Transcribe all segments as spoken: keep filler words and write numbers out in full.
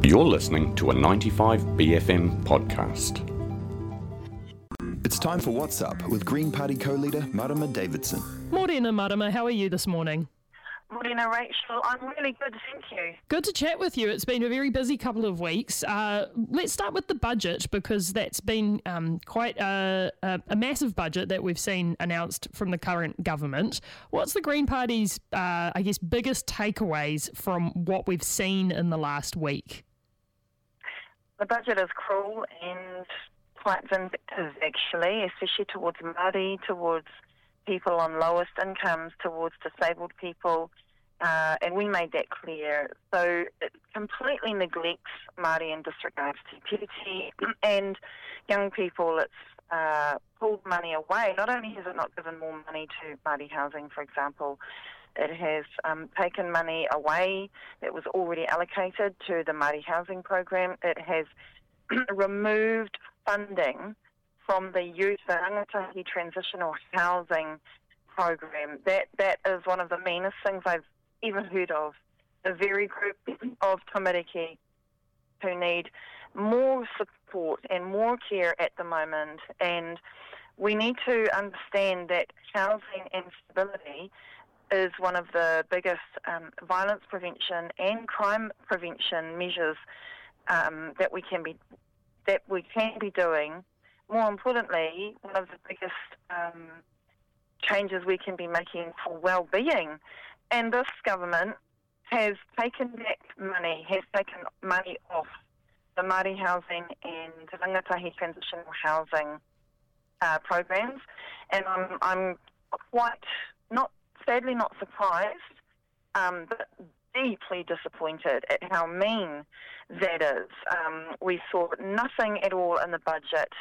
You're listening to a ninety-five B F M podcast. It's time for What's Up with Green Party co-leader Marama Davidson. Morena Marama, how are you this morning? Morena Rachel, I'm really good, thank you. Good to chat with you. It's been a very busy couple of weeks. Uh, let's start with the budget because that's been um, quite a, a, a massive budget that we've seen announced from the current government. What's the Green Party's, uh, I guess, biggest takeaways from what we've seen in the last week? The budget is cruel and quite vindictive, actually, especially towards Māori, towards people on lowest incomes, towards disabled people, uh, and we made that clear. So it completely neglects Māori and disregards Te Piriti and young people. It's uh, pulled money away. Not only has it not given more money to Māori housing, for example, it has um, taken money away that was already allocated to the Māori housing program. It has removed funding from the youth, the Rangatahi Transitional Housing Program. That that is one of the meanest things I've ever heard of. The very group of tamariki who need more support and more care at the moment. And we need to understand that housing instability is one of the biggest um, violence prevention and crime prevention measures um, that we can be that we can be doing. More importantly, one of the biggest um, changes we can be making for well-being. And this government has taken back money, has taken money off the Māori housing and Rangatahi transitional housing uh, programs. And I'm, I'm quite, not sadly not surprised, um, but deeply disappointed at how mean that is. Um, we saw nothing at all in the budget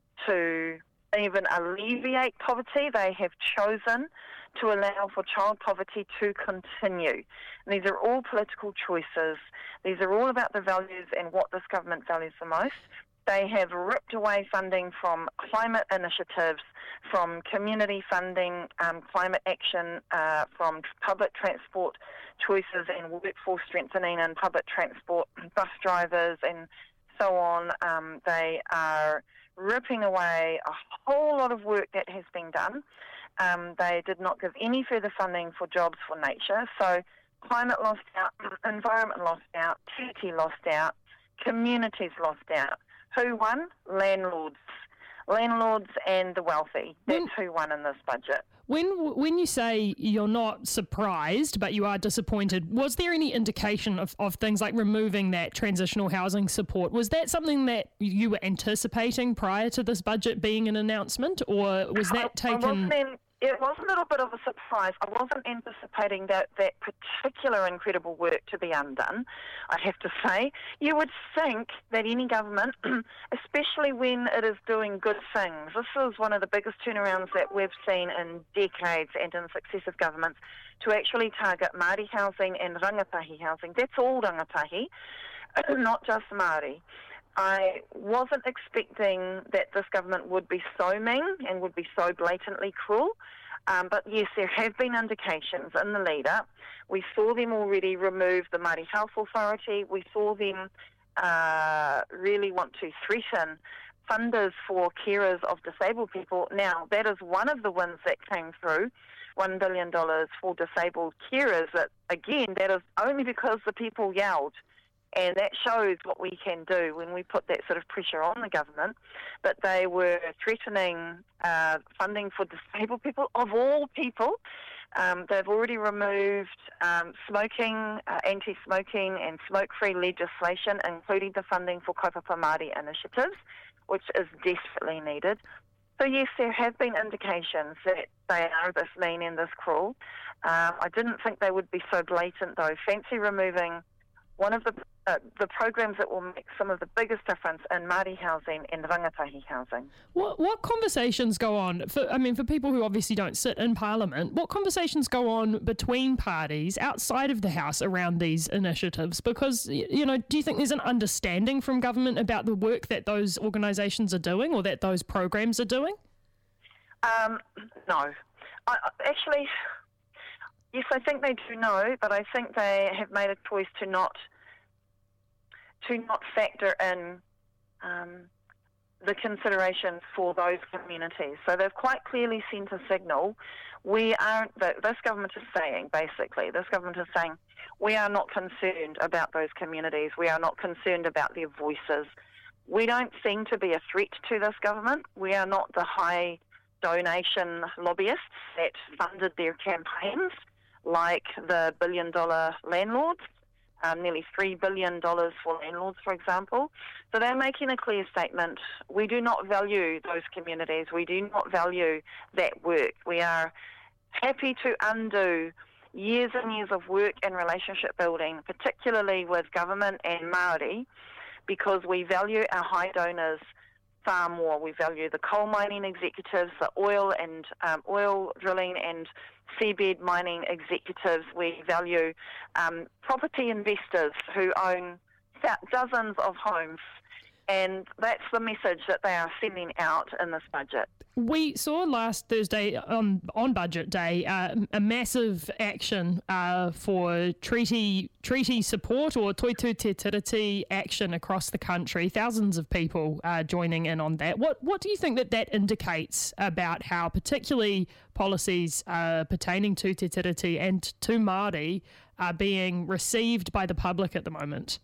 to even alleviate poverty. They have chosen to allow for child poverty to continue. And these are all political choices. These are all about the values and what this government values the most. They have ripped away funding from climate initiatives, from community funding, um, climate action, uh, from public transport choices and workforce strengthening and public transport, bus drivers and so on. Um, they are ripping away a whole lot of work that has been done. Um, they did not give any further funding for jobs for nature. So climate lost out, environment lost out, T T lost out, communities lost out. Who won? Landlords. Landlords and the wealthy. That's when, who won in this budget. When when you say you're not surprised, but you are disappointed, was there any indication of, of things like removing that transitional housing support? Was that something that you were anticipating prior to this budget being an announcement, or was that I, taken... I It was a little bit of a surprise. I wasn't anticipating that, that particular incredible work to be undone, I have to say. You would think that any government, especially when it is doing good things, this is one of the biggest turnarounds that we've seen in decades and in successive governments, to actually target Māori housing and rangatahi housing. That's all rangatahi, not just Māori. I wasn't expecting that this government would be so mean and would be so blatantly cruel. Um, but yes, there have been indications in the lead-up. We saw them already remove the Māori Health Authority. We saw them uh, really want to threaten funders for carers of disabled people. Now, that is one of the wins that came through, one billion dollars for disabled carers. That, again, that is only because the people yelled. And that shows what we can do when we put that sort of pressure on the government. But they were threatening uh, funding for disabled people, of all people. Um, they've already removed um, smoking, uh, anti-smoking and smoke-free legislation, including the funding for Kaupapa Māori initiatives, which is desperately needed. So yes, there have been indications that they are this mean and this cruel. Uh, I didn't think they would be so blatant, though. Fancy removing one of the uh, the programs that will make some of the biggest difference in Māori housing and rangatahi housing. What what conversations go on, for, I mean, for people who obviously don't sit in Parliament, what conversations go on between parties outside of the House around these initiatives? Because, you know, do you think there's an understanding from government about the work that those organisations are doing or that those programs are doing? Um, no. I, actually, yes, I think they do know, but I think they have made a choice to not to not factor in um, the considerations for those communities. So they've quite clearly sent a signal. We aren't, this government is saying, basically, this government is saying, we are not concerned about those communities. We are not concerned about their voices. We don't seem to be a threat to this government. We are not the high donation lobbyists that funded their campaigns, like the billion-dollar landlords. Um, nearly three billion dollars for landlords, for example. So they're making a clear statement. We do not value those communities. We do not value that work. We are happy to undo years and years of work and relationship building, particularly with government and Māori, because we value our high donors far more. We value the coal mining executives, the oil and um, oil drilling and seabed mining executives. We value um, property investors who own dozens of homes, and that's the message that they are sending out in this budget. We saw last Thursday on, on Budget Day uh, a massive action uh, for treaty treaty support or Toitū Te Tiriti action across the country. Thousands of people uh, joining in on that. What what do you think that that indicates about how particularly policies uh, pertaining to Te Tiriti and to Māori are being received by the public at the moment?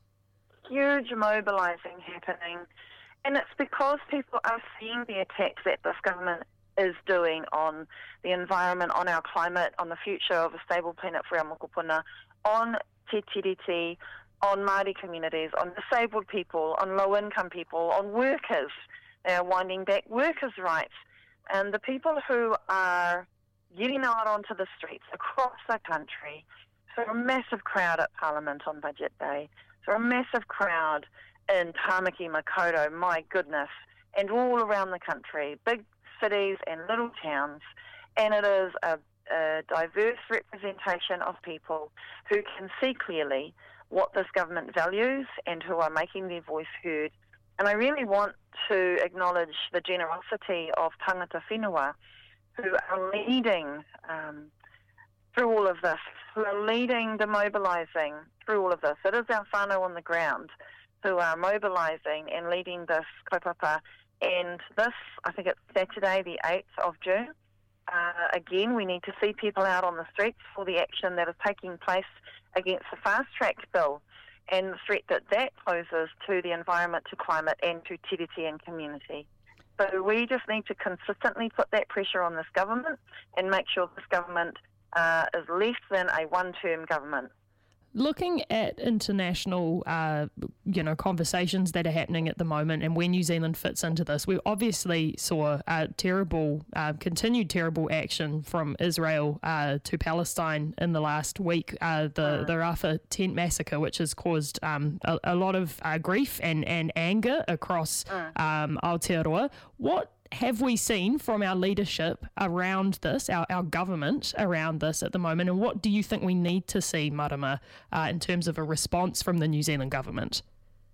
Huge mobilising happening. And it's because people are seeing the attacks that this government is doing on the environment, on our climate, on the future of a stable planet for our mokopuna, on Te Tiriti, on Māori communities, on disabled people, on low-income people, on workers. They are winding back workers' rights. And the people who are getting out onto the streets across the country, so a massive crowd at Parliament on Budget Day, so a massive crowd in Tāmaki, Makaurau, my goodness, and all around the country, big cities and little towns, and it is a, a diverse representation of people who can see clearly what this government values and who are making their voice heard. And I really want to acknowledge the generosity of tangata whenua who are leading um, through all of this, who are leading the mobilising through all of this. It is our whānau on the ground who are mobilising and leading this kaupapa. And this, I think it's Saturday the eighth of June. Uh, again, we need to see people out on the streets for the action that is taking place against the fast-track bill and the threat that that poses to the environment, to climate and to tiriti and community. So we just need to consistently put that pressure on this government and make sure this government uh, is less than a one-term government. Looking at international, uh, you know, conversations that are happening at the moment and where New Zealand fits into this, we obviously saw uh, terrible, uh, continued terrible action from Israel uh, to Palestine in the last week, uh, the, the Rafah tent massacre, which has caused um, a, a lot of uh, grief and, and anger across um, Aotearoa. What have we seen from our leadership around this, our, our government around this at the moment, and what do you think we need to see, Marama, uh, in terms of a response from the New Zealand government?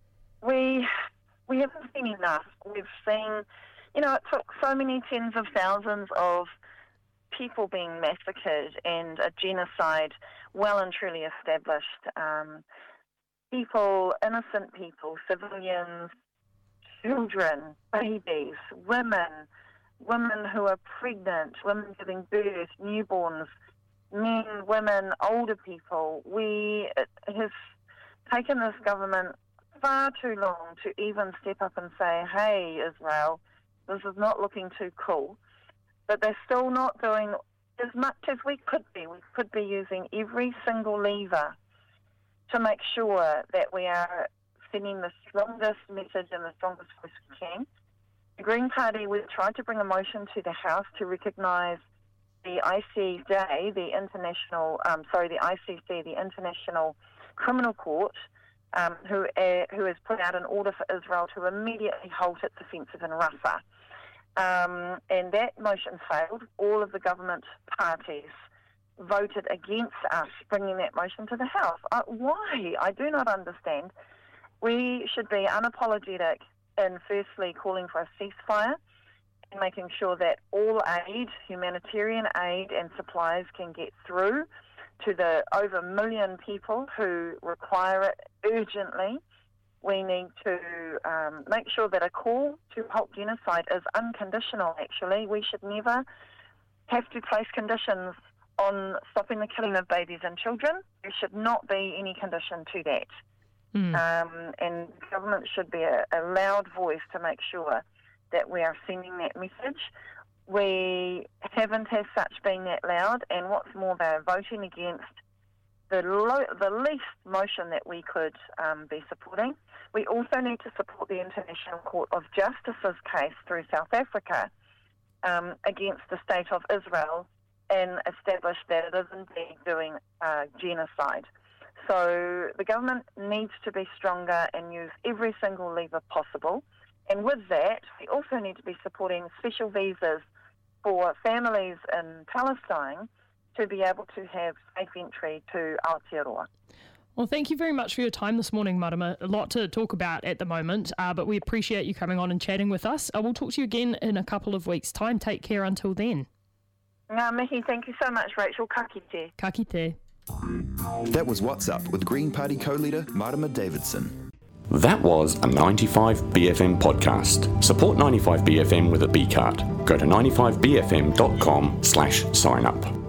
We we haven't seen enough. We've seen, you know, it took so many tens of thousands of people being massacred and a genocide well and truly established. Um, people, innocent people, civilians, children, babies, women, women who are pregnant, women giving birth, newborns, men, women, older people. We, it has taken this government far too long to even step up and say, hey, Israel, this is not looking too cool. But they're still not doing as much as we could be. We could be using every single lever to make sure that we are sending the strongest message and the strongest voice we can. The Green Party, we tried to bring a motion to the House to recognise the I C J, the international, um, sorry, the I C C, the International Criminal Court, um, who uh, who has put out an order for Israel to immediately halt its offensive in Rafah. Um, and that motion failed. All of the government parties voted against us bringing that motion to the House. Uh, why? I do not understand. We should be unapologetic in firstly calling for a ceasefire and making sure that all aid, humanitarian aid and supplies can get through to the over a million people who require it urgently. we need to um, make sure that a call to halt genocide is unconditional, actually. We should never have to place conditions on stopping the killing of babies and children. There should not be any condition to that. Mm. Um, and government should be a, a loud voice to make sure that we are sending that message. We haven't as such been that loud, and what's more, they're voting against the lo- the least motion that we could um, be supporting. We also need to support the International Court of Justice's case through South Africa um, against the State of Israel and establish that it is indeed doing uh, genocide. So the government needs to be stronger and use every single lever possible. And with that, we also need to be supporting special visas for families in Palestine to be able to have safe entry to Aotearoa. Well, thank you very much for your time this morning, Marama. A lot to talk about at the moment, uh, but we appreciate you coming on and chatting with us. Uh, we'll talk to you again in a couple of weeks' time. Take care until then. Ngā mihi, thank you so much, Rachel. Ka kite. Ka kite. That was What's Up with Green Party co-leader Marama Davidson. That was a ninety-five B F M podcast. Support ninety-five B F M with a B card. Go to ninety-five B F M dot com slash sign up.